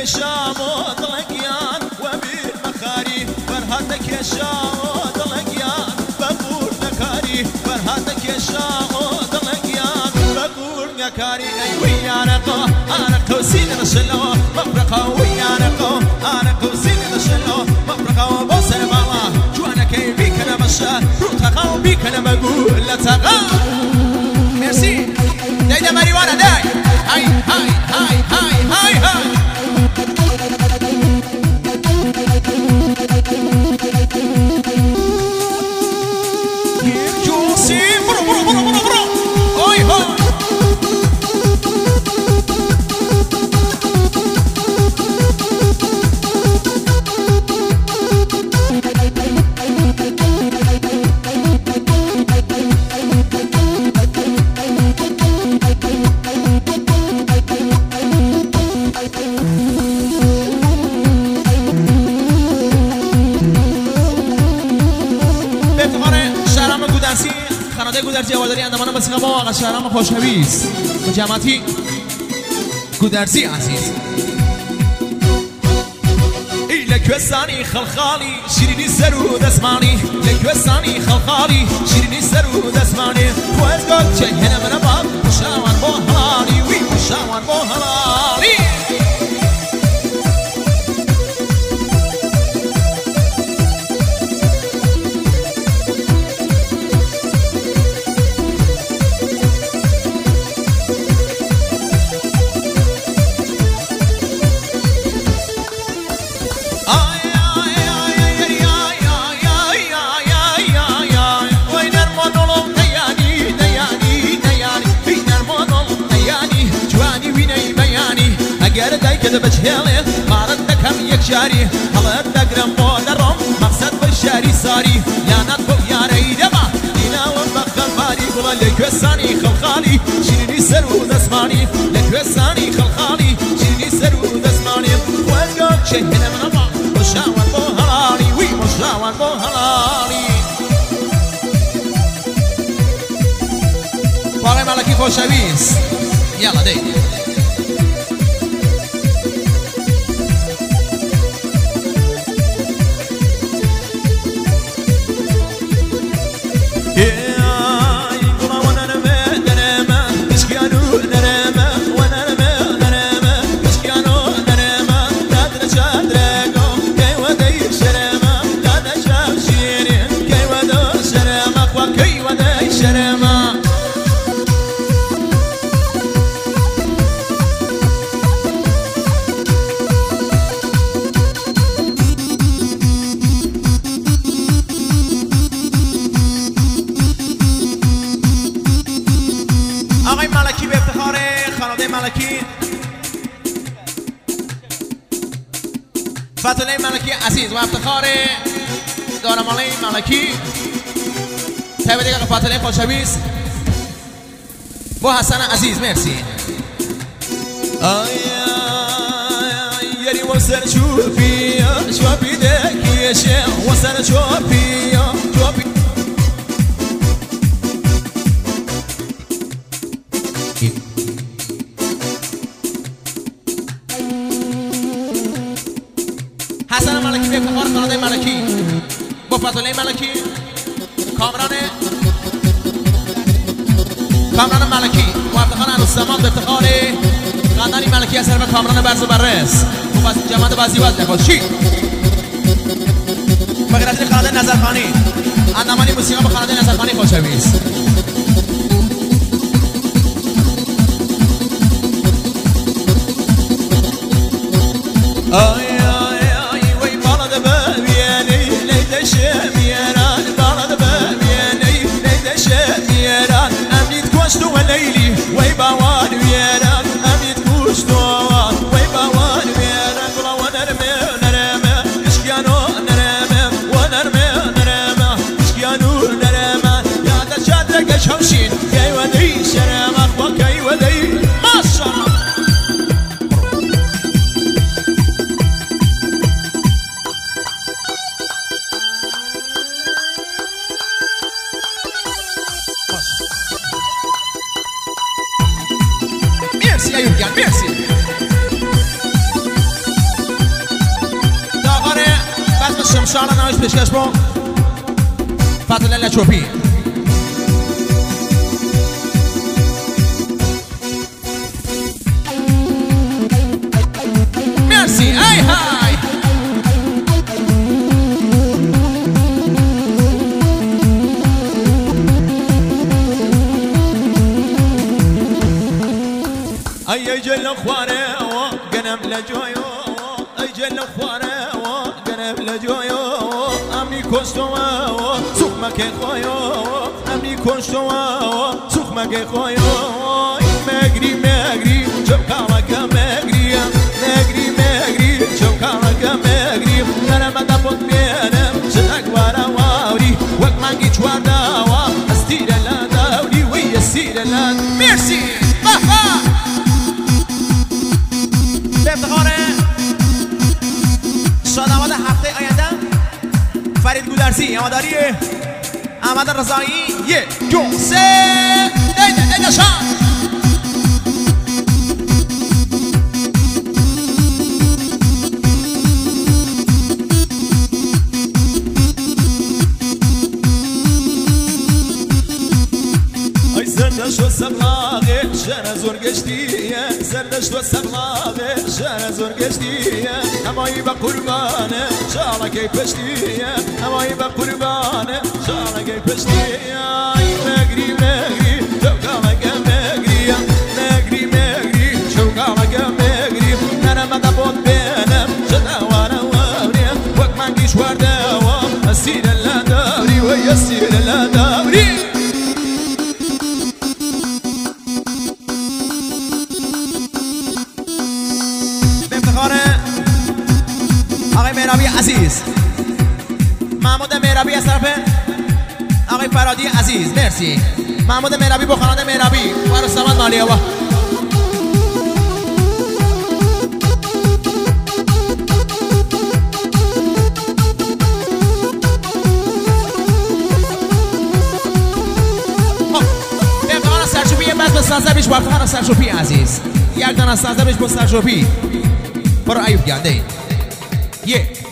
الشام وطلقيان وبالمخاري فرهاتك يا شام وطلقيان بقول نكاري فرهاتك يا شام وطلقيان بقول نكاري أيوي أنا قوسين نشلو مفرقة ويا أنا قوسين نشلو مفرقة وبوسر بالا جوانا كي بيك أنا مشى روتها وبيك أنا بقول لا تغا ميرسي داي ماريوانا داي هاي هاي هاي هاي هاي هاي جوسي برو برو برو برو برو هاي هاي خانواده گودرزی آبادانی اندمان بسیقه با آقا شهرام خوشحویز و جماعتی گودرزی عزیز ای لکوستانی خلخالی شیرینی سرو دسمانی لکوستانی خلخالی شیرینی سرو دسمانی خوزگاه چه هنه من باب مشاوان با حلالی وی مشاوان با حلالی كذا بجهله ما ردكم يكشاري هلا دقرم بودرم مقصد بالشاري صاري يا نطق يا ريدما دينا ومبخل مالي قول لك وساني خلخالي شيرني سرو دسماني لك وساني خلخالي شيرني سرو دسماني وازقاك شهنا من الله مشاور بوهلالي وي مشاور بوهلالي باقي مالكي خوشويس يلا دي فتوله ملکی عزیز و افتخار دارماله ملکی تایب دیگه فتوله خوشویز با حسن عزیز مرسی یاری وسر شوفی شوفی دکیشه وسر شوفی شوفی حسن ملکی به افتخار خانواده ملکی با فتوله ملکی کامران ملکی و افتخار عروسزمان به افتخار خاندان ملکی اثر و کامران برز و بررس و جماعت بازی وزن خوشی بغیر از این خانواده نظرخانی اندامانی موسیقی با خانواده نظرخانی خوشویز وليلي ويبوان ويانا أميت كوشتوان ويبوان ويانا قلا ونرمي نرمي إشكيانو نرمي ونرمي نرمي إشكيانو نرمي يا دا شادرك أشهوشين كي ودي شرمك وكي ودي ما شاء الله Merci, Ayurgan, merci. خوشحالا نوش پیشکش با فتح الله چوپی مرسی ای های ای جل خواره و گنم لجویو ای جل خواره و گنم لجویو امی کشتو و سوخ مکه خویو امی کشتو و سوخ مکه خویو مگری مگری چوکامکه مگری مگری مگری چوکامکه مگری نرم دبود بینم شتک وارا واوری وک منگی چواردا و استیر لاداوری وی استیر لاد مرسی به افتخار شادآباد هفته آینده فرید گودرزی اماداری احمد رضایی 1 2 3 دیده شان زردش و سبلاغه شهر زرگشتیه زردش و سبلاغه شهر زرگشتیه همایی با قربانه شالکی پشتیه همایی با قربانه شالکی پشتیه مگری مگری چوکامکه مگری مگری مگری چوکامکه مگری نرم دبود بینم شدوانه واریم وک منگیش ورده و اسیر لداری و اسیر لداری آقای مهرابی عزیز محمود مهرابی از طرف آقای فرادی عزیز مرسی محمود مهرابی با خانواده مهرابی و رستمان مالی آوا به سرچوبی بس به سرزبیش با افتخار سرچوبی عزیز یک دانه سرزبیش با سرچوبی برو ایوب گرده 1